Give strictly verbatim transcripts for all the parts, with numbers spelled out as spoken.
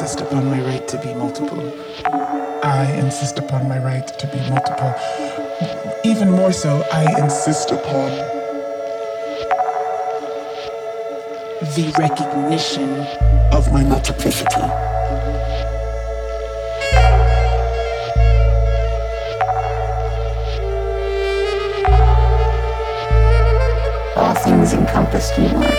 insist upon my right to be multiple. I insist upon my right to be multiple. Even more so, I insist upon the recognition of my multiplicity. All things encompassed in one.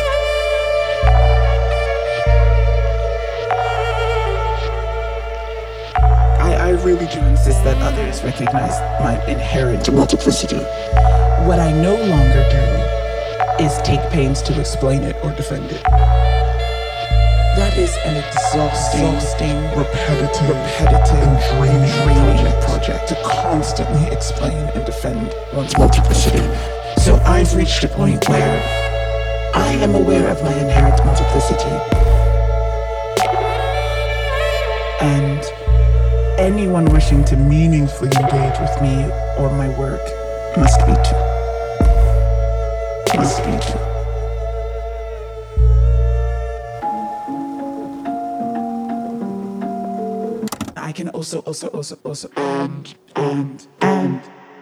I really do insist that others recognize my inherent multiplicity. What I no longer do is take pains to explain it or defend it. That is an exhausting, exhausting repetitive, repetitive, and draining, draining project. project to constantly explain and defend one's multiplicity. So I've reached a point where I am aware of my inherent multiplicity. And anyone wishing to meaningfully engage with me or my work must be too. Must be too. I can also, also, also, also, and, and